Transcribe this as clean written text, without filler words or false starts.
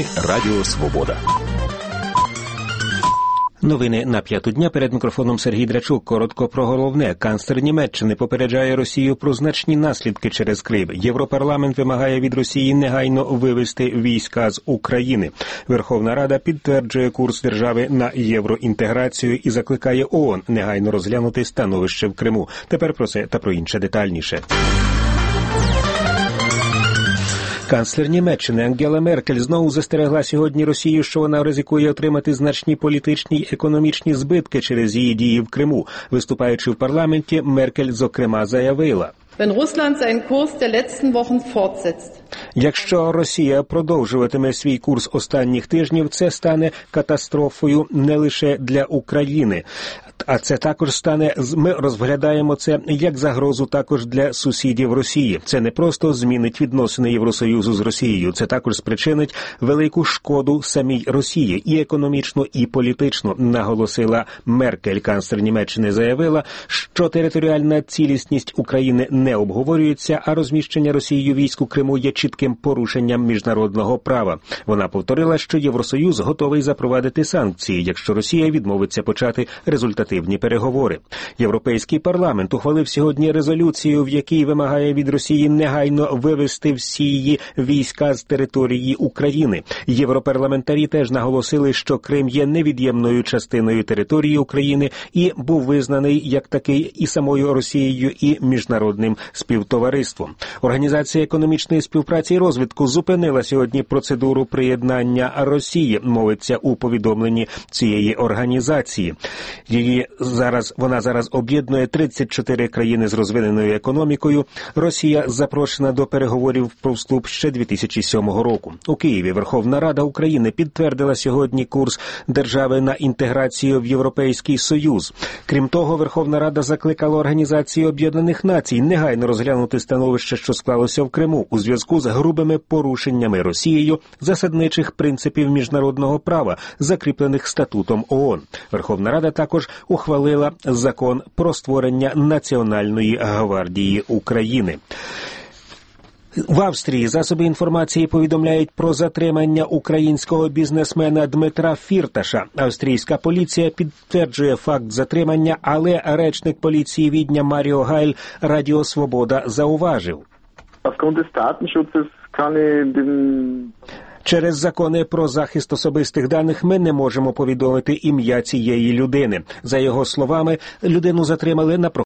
Новини Радіо Свобода. Новини на п'яту дня. Перед мікрофоном Сергій Драчук. Коротко про головне. Канцлер Німеччини попереджає Росію про значні наслідки через Крим. Європарламент вимагає від Росії негайно вивести війська з України. Верховна Рада підтверджує курс держави на євроінтеграцію і закликає ООН негайно розглянути становище в Криму. Тепер про це та про інше детальніше. Канцлер Німеччини Ангела Меркель знову застерегла сьогодні Росію, що вона ризикує отримати значні політичні й економічні збитки через її дії в Криму. Виступаючи в парламенті, Меркель, зокрема, заявила: якщо Росія продовжуватиме свій курс останніх тижнів, це стане катастрофою не лише для України. А це також стане, ми розглядаємо це як загрозу також для сусідів Росії. Це не просто змінить відносини Євросоюзу з Росією, це також спричинить велику шкоду самій Росії, і економічно, і політично, наголосила Меркель. Канцлер Німеччини заявила, що територіальна цілісність України не обговорюється, а розміщення Росією військ у Криму є чітким порушенням міжнародного права. Вона повторила, що Євросоюз готовий запровадити санкції, якщо Росія відмовиться почати результативні переговори. Європейський парламент ухвалив сьогодні резолюцію, в якій вимагає від Росії негайно вивести всі її війська з території України. Європарламентарі теж наголосили, що Крим є невід'ємною частиною території України і був визнаний як такий і самою Росією, і міжнародним співтовариством. Організація економічної співпраці і розвитку зупинила сьогодні процедуру приєднання Росії, мовиться у повідомленні цієї організації. Вона зараз об'єднує 34 країни з розвиненою економікою. Росія запрошена до переговорів про вступ ще 2007 року. У Києві Верховна Рада України підтвердила сьогодні курс держави на інтеграцію в Європейський Союз. Крім того, Верховна Рада закликала Організацію Об'єднаних Націй негайно розглянути становище, що склалося в Криму, у зв'язку з грубими порушеннями Росією засадничих принципів міжнародного права, закріплених статутом ООН. Верховна Рада також ухвалила закон про створення Національної гвардії України. В Австрії засоби інформації повідомляють про затримання українського бізнесмена Дмитра Фірташа. Австрійська поліція підтверджує факт затримання, але речник поліції Відня Маріо Гайль Радіо Свобода зауважив: через закони про захист особистих даних ми не можемо повідомити ім'я цієї людини. За його словами, людину затримали на